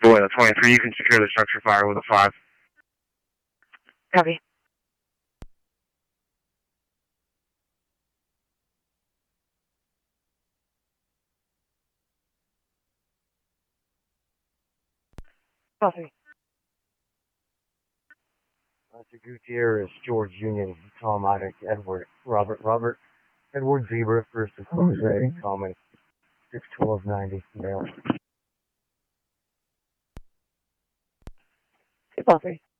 Boy, the 23, you can secure the structure fire with a 5. Copy. Copy. Mr. Gutierrez, George Union, Tom Ida, Edward, Robert, Edward Zebra, first and Jose, comment 61290, male. Copy.